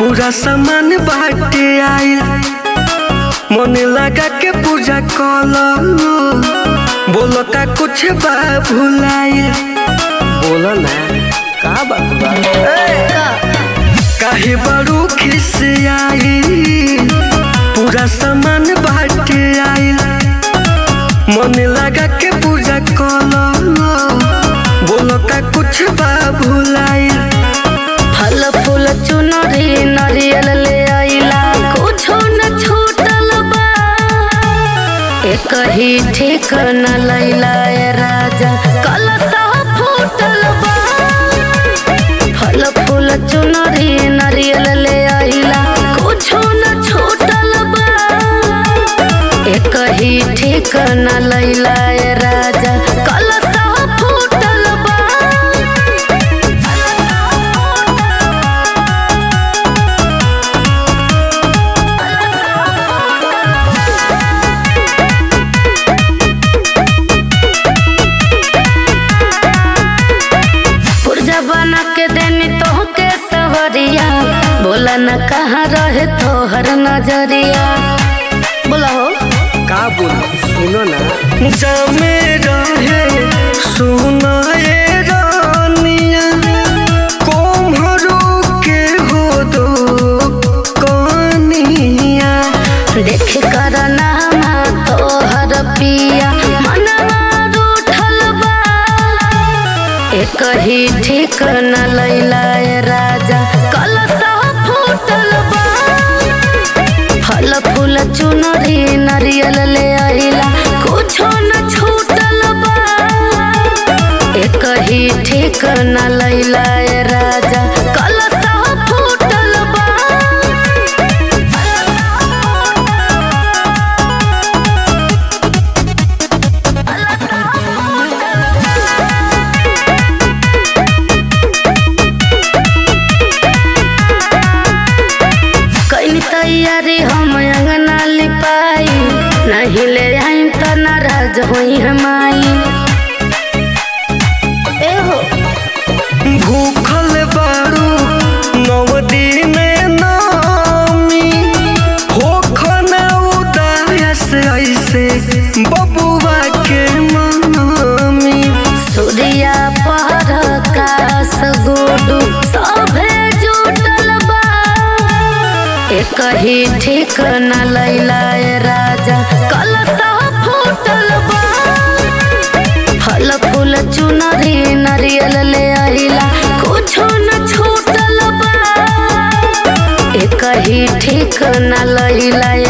पूरा सामान बाटे आइल मन लगा के पूजा कलो बोलो का कुछ बा भुलाइल बोलो ना का बात बा काहे बड़ू खिसियाई पूरा सामान बाटे आइल मन लगा के पूजा कलो बोलो का कुछ बा भुलाइल फल फूल चुनरी नरियल ले आइला कुछो न छूटल बा एक ही ठीक न लैला ए राजा कलसा फूटल बा फल फूल चुनरी नरियल ले आइला कुछो न छूटल बा एक ही ठीक न लैला ए राजा कलसा फूटल बा बना के देनी तो के सवरिया बोला न कहाँ रहे तोहर नजरिया बोला हो का बोला सुनो ना जामे रहे सुनो ए रानिया कोम्हरो के हो दो कनिया देख कर नामा तोहर पिया मनवा रूठल बा एक ही ठीक न लैला ए राजा कलसा फूटल बा फल फूल चुनरी नरियल ले आइला कुछो न छूटल बा एक ही ठीक न लैला ए राजा कलसा फूटल बा तैयारी हम अंगना लिपाई नहीं ले आईम त नाराज होई हमाई ए हो भूखल बारू 9 दिन नामी होखना उदास ऐसे बबुआ के मनामी सूर्या पर कास गुडू सभे जुटल बा एक ही ठीक न लैला ए राजा कलसा फूटल बा फल फूल चुनरी नरियल ले आइला कुछो न छूटल बा एक ही ठीक न लैला